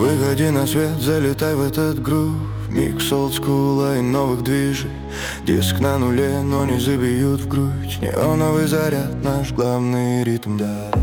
Выходи на свет, залетай в этот грув. Микс олдскула и новых движей. Диск на нуле, но не забьют в грудь. Неоновый заряд, наш главный ритм.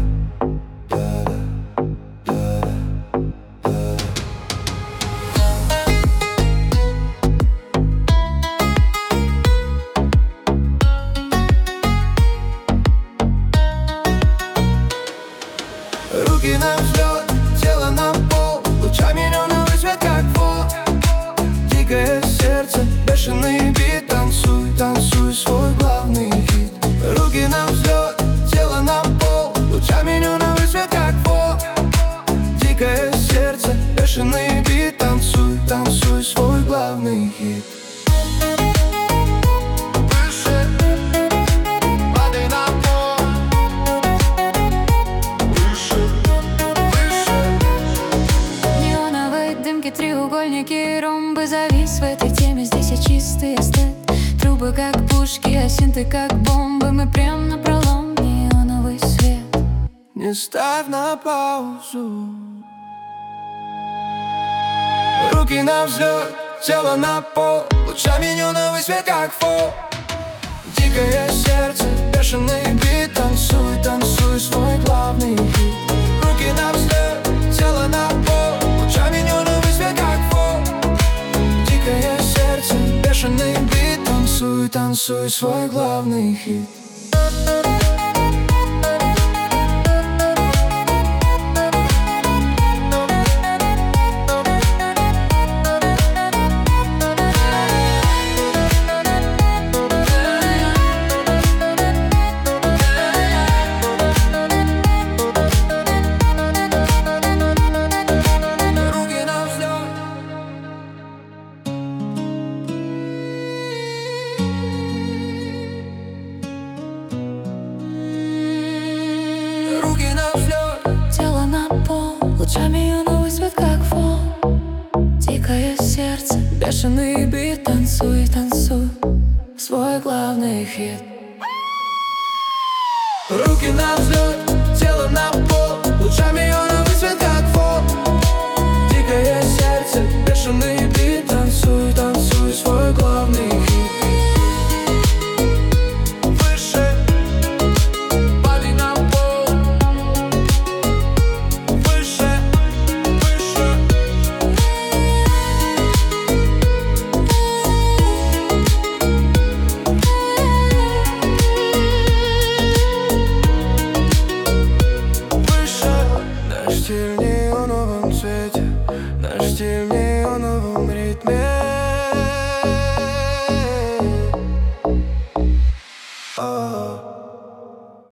Руки на взлет, тело на пол, лучами неоновый свет, как фол. Дикое сердце, бешеный бит, танцуй, танцуй свой главный хит. Руки на взлет, тело на пол, лучами неоновый свет, как фол. Дикое сердце, бешеный бит, танцуй, танцуй свой главный хит. Треугольники, ромбы, завис в этой теме. Здесь я чистый эстет. Трубы как пушки, а синты как бомбы. Мы прям напролом, неоновый свет. Не ставь на паузу. Руки на взлет, тело на пол, лучами неоновый свет, как фол. Дикое сердце, бешеный бит, танцуй, танцуй свой главный хит. Руки на взлет, тело на пол, лучами неоновый свет, как фол. Дикое сердце, бешеный бит, танцуй, танцуй свой главный хит. Руки на взлет, тело на пол, лучами неоновый свет, как фол. Дикое сердце, бешеный бит, танцуй, танцуй свой главный хит. Руки на взлет, тело на пол, лучами неоновый свет, как фол. Дикое сердце, бешеный бит, танцуй, танцуй свой главный хит. Наш стиль в неоновом цвете, наш стиль в неоновом цвете.